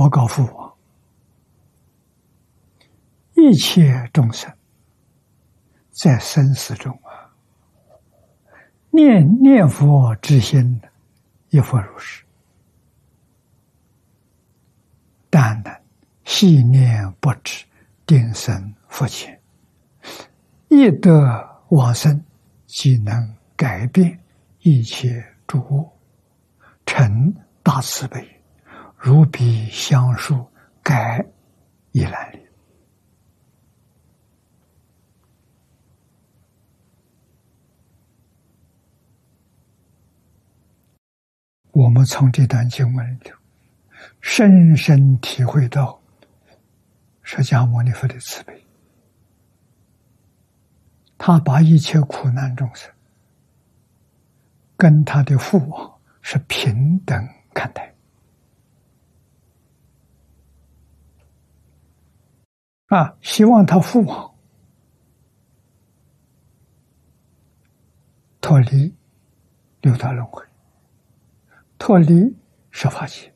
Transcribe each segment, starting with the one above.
佛告父王：一切众生在生死中念佛之心，亦复如是。但能细念不止，定生福前，亦得往生，即能改变一切诸恶，成大慈悲，如彼香树，改一兰里。我们从这段经文里深深体会到释迦牟尼佛的慈悲，他把一切苦难众生跟他的父王是平等看待希望他父王脱离六道轮回，脱离十法界，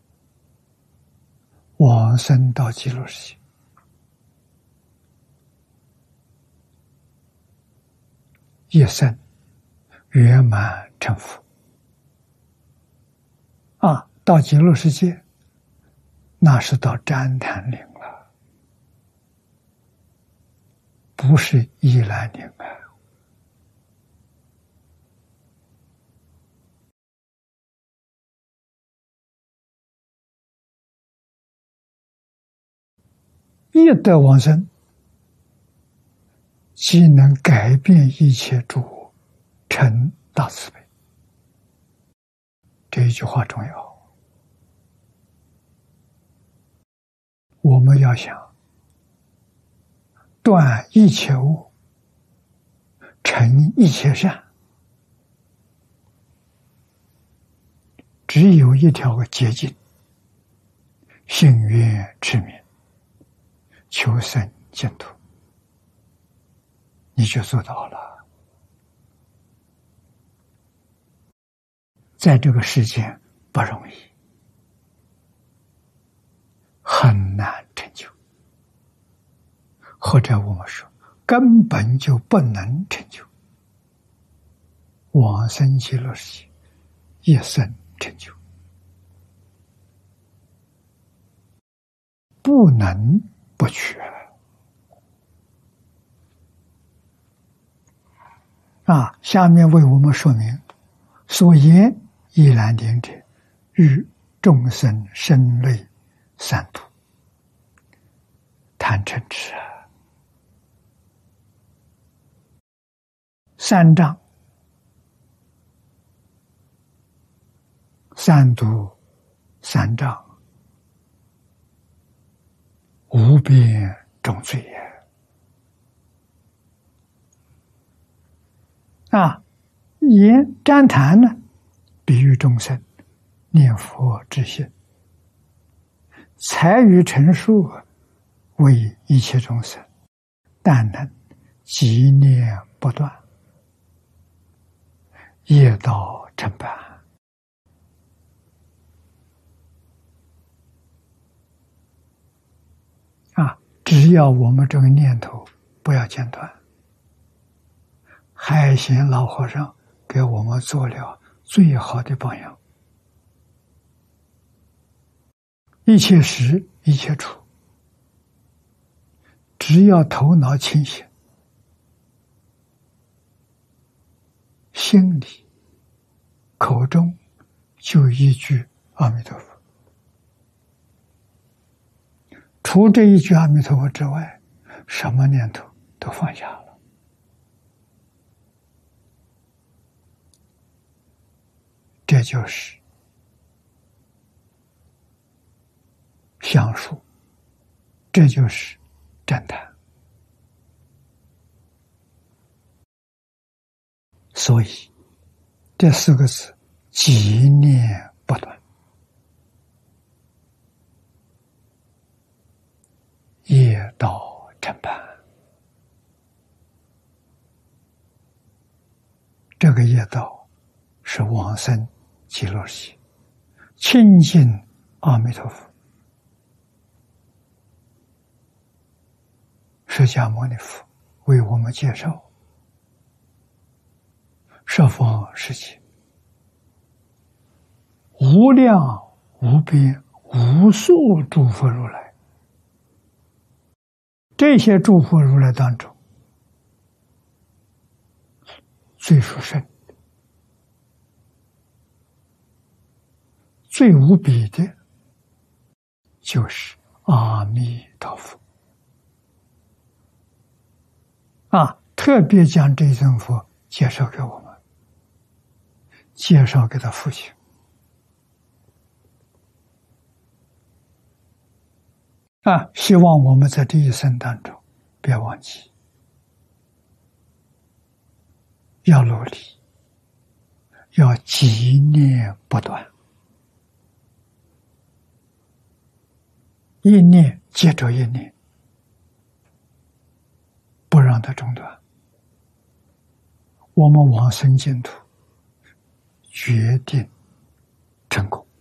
往生到极乐世界，一生圆满成佛。到极乐世界，那是到旃檀岭了，不是依兰岭亦得往生，即能改变一切诸恶，成大慈悲。这一句话重要，我们要想断一切恶，成一切善，只有一条捷径：信愿持名，求生净土，你就做到了。在这个世间不容易，很难成就，或者我们说根本就不能成就。往生极乐世界，一生成就，不能不去下面为我们说明所言依兰顶者，欲众生生类三毒：贪嗔痴三障，三毒三障，无边重罪也。言旃檀呢，比喻众生念佛之心，才与陈述为一切众生，但能积念不断，业道成办。只要我们这个念头不要间断，海贤老和尚给我们做了最好的榜样。一切时一切处，只要头脑清醒，心里口中就一句阿弥陀佛，除这一句阿弥陀佛之外，什么念头都放下了。这就是详述，这就是真谈。所以这四个字积念不断，业道成办。这个业道是往生极乐世界，亲近阿弥陀佛， 释迦牟尼佛为我们介绍十方世界无量无边无数诸佛如来，这些诸佛如来当中，最殊胜、最无比的，就是阿弥陀佛。特别将这一尊佛介绍给我们，介绍给他父亲。希望我们在这一生当中，别忘记，要努力，要纪念不断，一念接着一念，不让它中断。我们往生净土决定成功。